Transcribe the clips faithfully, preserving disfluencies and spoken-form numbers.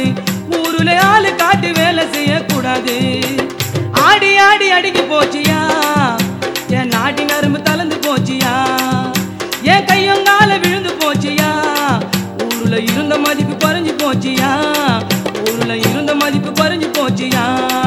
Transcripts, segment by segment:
ஊருல ஆளு காட்டி வேலை செய்யக்கூடாது. ஆடி ஆடி அடிக்கி போச்சியா என் நாட்டி நரம்பு தளர்ந்து போச்சியா, என் கையங்கால விழுந்து போச்சியா, ஊருல இருந்த மதிப்பு குறைஞ்சு போச்சியா, ஊருல இருந்த மதிப்பு குறைஞ்சு போச்சியா.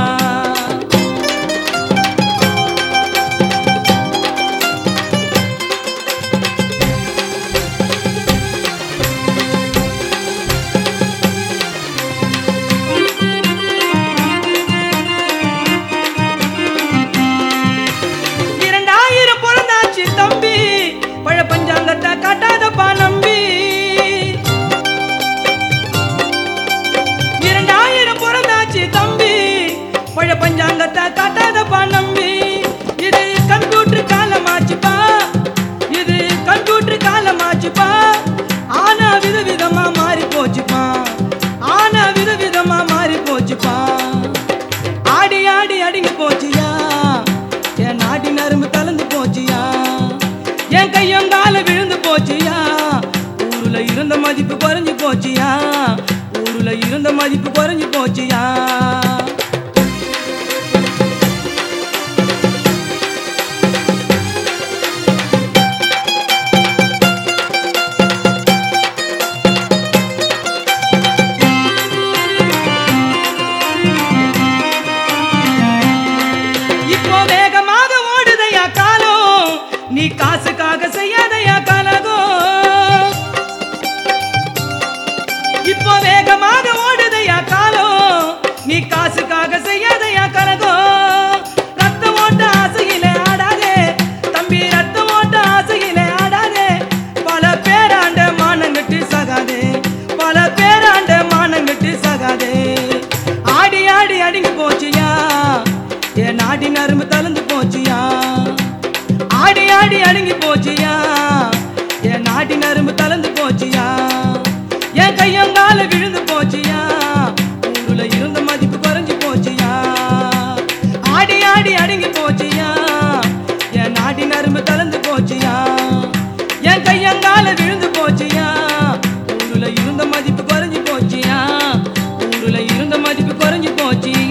காட்டாதப்பா நம்பி இரண்டாயிரம் பிறந்தாச்சு தம்பி, பழ பஞ்சாங்கத்தை காட்டாதப்பா நம்பி. இது கம்ப்யூட்டர் காலமாச்சுப்பா, இது கம்ப்யூட்டர் காலமாச்சுப்பா, ஆனா விதவிதமா மாறி போச்சுப்பா, ஆனா விதவிதமா மாறி போச்சுப்பா. ஆடி ஆடி அடிங்கி போச்சியா என் நாட்டி நரம்பு தளர்ந்து போச்சியா, என் கையங்கால விழுந்து போச்சியா, ஊருல இருந்த மதிப்பு குறைஞ்சு போச்சியா, ஊருல இருந்த மதிப்பு குறைஞ்சு போச்சியா. இப்போ வேகமாக ஓடுதையா காலம், நீ காசுக்காக செய்யாதையா கலகம். இப்போ வேகமாக ஓடுதையா காலம், நீ காசுக்காக செய்யாதையா கலகம். ரத்த ஓட்ட ஆசையிலே ஆடாதே தம்பி, ரத்த ஓட்ட ஆசையிலே ஆடாதே, பல பேராண்ட மானம் விட்டு சகாதே, பல பேராண்ட மானம் விட்டு சகாதே. ஆடி ஆடி அடிங்கி போச்சியா என் நாட்டி நரம்பு தளர்ந்து போச்சியா, ஆடி ஆடி அடங்கி போச்சியா என் நாட்டி நரம்பு தளர்ந்து போச்சியா, என் கையங்கால விழுந்து போச்சியா, ஊருல இருந்த மதிப்பு குறைஞ்சு போச்சியா. ஆடி ஆடி அடங்கி போச்சியா என் நாட்டி நரம்பு தளர்ந்து போச்சியா, என் கையங்கால விழுந்து போச்சியா, ஊருல இருந்த மதிப்பு குறைஞ்சு போச்சியா, ஊருல இருந்த மதிப்பு குறைஞ்சு போச்சியா.